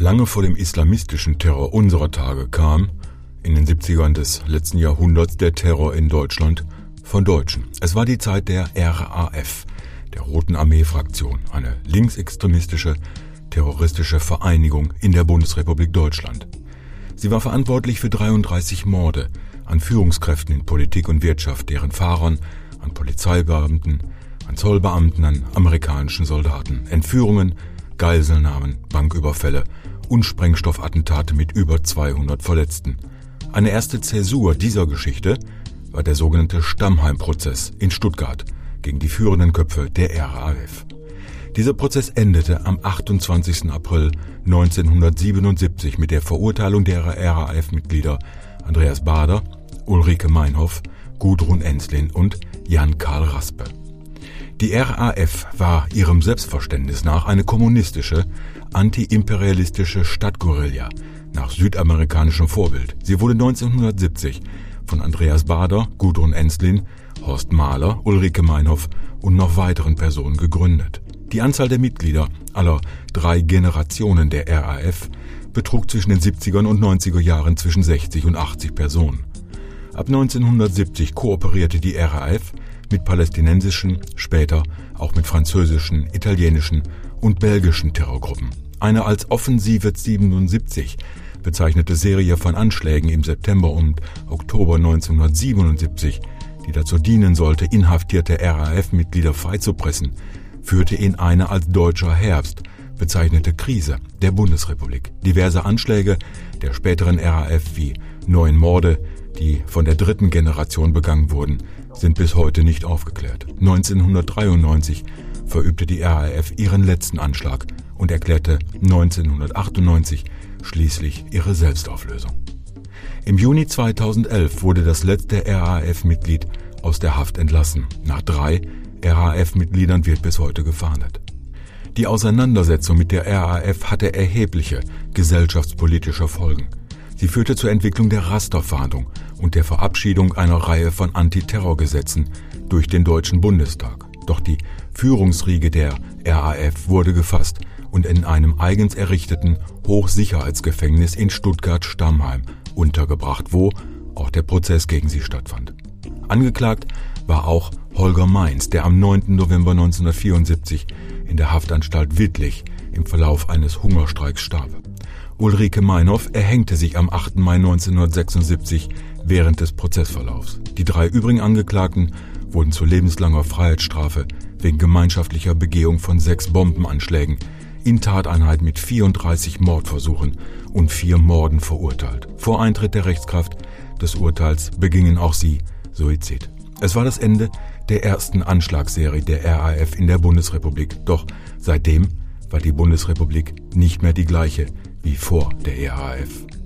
Lange vor dem islamistischen Terror unserer Tage kam, in den 70ern des letzten Jahrhunderts, der Terror in Deutschland von Deutschen. Es war die Zeit der RAF, der Roten Armee-Fraktion, eine linksextremistische, terroristische Vereinigung in der Bundesrepublik Deutschland. Sie war verantwortlich für 33 Morde an Führungskräften in Politik und Wirtschaft, deren Fahrern, an Polizeibeamten, an Zollbeamten, an amerikanischen Soldaten, Entführungen, Geiselnahmen, Banküberfälle und Sprengstoffattentate mit über 200 Verletzten. Eine erste Zäsur dieser Geschichte war der sogenannte Stammheim-Prozess in Stuttgart gegen die führenden Köpfe der RAF. Dieser Prozess endete am 28. April 1977 mit der Verurteilung der RAF-Mitglieder Andreas Baader, Ulrike Meinhof, Gudrun Ensslin und Jan-Karl Raspe. Die RAF war ihrem Selbstverständnis nach eine kommunistische, antiimperialistische Stadtguerilla nach südamerikanischem Vorbild. Sie wurde 1970 von Andreas Baader, Gudrun Ensslin, Horst Mahler, Ulrike Meinhof und noch weiteren Personen gegründet. Die Anzahl der Mitglieder aller 3 Generationen der RAF betrug zwischen den 70er und 90er Jahren zwischen 60 und 80 Personen. Ab 1970 kooperierte die RAF mit palästinensischen, später auch mit französischen, italienischen und belgischen Terrorgruppen. Eine als Offensive 77 bezeichnete Serie von Anschlägen im September und Oktober 1977, die dazu dienen sollte, inhaftierte RAF-Mitglieder freizupressen, führte in eine als Deutscher Herbst bezeichnete Krise der Bundesrepublik. Diverse Anschläge der späteren RAF wie 9 Morde, die von der 3. Generation begangen wurden, sind bis heute nicht aufgeklärt. 1993 verübte die RAF ihren letzten Anschlag und erklärte 1998 schließlich ihre Selbstauflösung. Im Juni 2011 wurde das letzte RAF-Mitglied aus der Haft entlassen. Nach 3 RAF-Mitgliedern wird bis heute gefahndet. Die Auseinandersetzung mit der RAF hatte erhebliche gesellschaftspolitische Folgen. Sie führte zur Entwicklung der Rasterfahndung und der Verabschiedung einer Reihe von Antiterrorgesetzen durch den Deutschen Bundestag. Doch die Führungsriege der RAF wurde gefasst und in einem eigens errichteten Hochsicherheitsgefängnis in Stuttgart-Stammheim untergebracht, wo auch der Prozess gegen sie stattfand. Angeklagt war auch Holger Meins, der am 9. November 1974 in der Haftanstalt Wittlich im Verlauf eines Hungerstreiks starb. Ulrike Meinhof erhängte sich am 8. Mai 1976 während des Prozessverlaufs. Die 3 übrigen Angeklagten wurden zu lebenslanger Freiheitsstrafe wegen gemeinschaftlicher Begehung von 6 Bombenanschlägen in Tateinheit mit 34 Mordversuchen und 4 Morden verurteilt. Vor Eintritt der Rechtskraft des Urteils begingen auch sie Suizid. Es war das Ende der ersten Anschlagsserie der RAF in der Bundesrepublik. Doch seitdem war die Bundesrepublik nicht mehr die gleiche wie vor der RAF.